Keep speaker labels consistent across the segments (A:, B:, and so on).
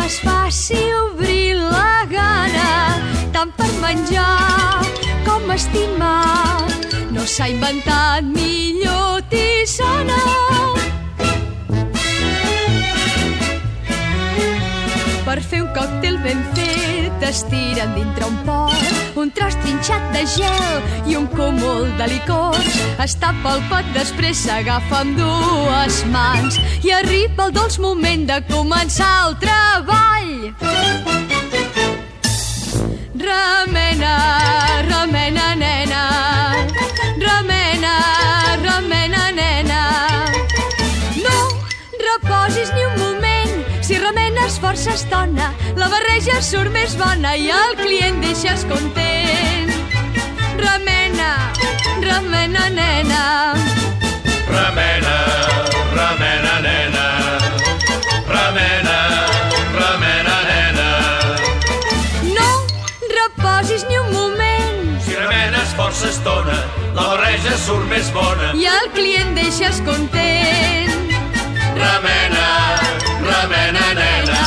A: es faci obrir la gana, tant per menjar com estimar. No s'ha inventat millor tisana. Per fer un còctel ben fet es tiren dintre un pot un tros trinxat de gel i un cúmul de licors. Es tapa el pot, després s'agafa amb dues mans i arriba el dolç moment de començar el treball. Remena, remena, nena, remena, remena, nena. No reposis ni un moment, si remenes força estona, la barreja surt més bona i el client deixes content. Remena, remena, nena.
B: Remena, remena, nena. Remena, remena, nena.
A: No reposis ni un moment,
B: si remenes força estona, la barreja surt més bona
A: i el client deixes content.
B: Remena, remena, nena.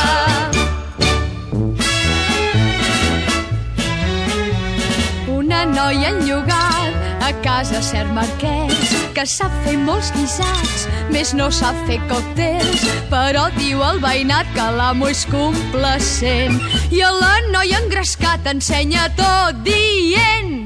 A: Una noia enllogat a casa cert marquès que sap fer molts guisats, més no sap fer còctels, però diu al veïnat que l'amo és complacent i a la noia engrescat ensenya tot dient: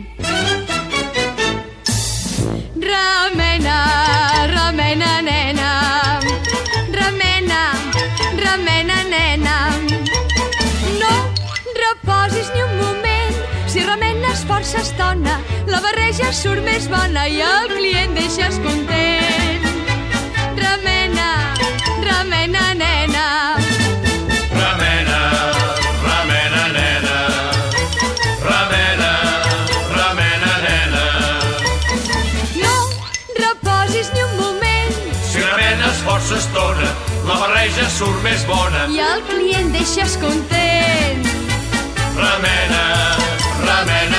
A: remena, remena, nena. Remena, remena, nena. No reposis ni un moment, si remenes força estona, la barreja surt més bona i el client deixes content. Remena, remena, nena.
B: Remena, remena, nena. Remena, remena, nena.
A: No reposis ni un moment,
B: si remenes força estona, la barreja surt més bona
A: i el client deixes content.
B: Remena, remena,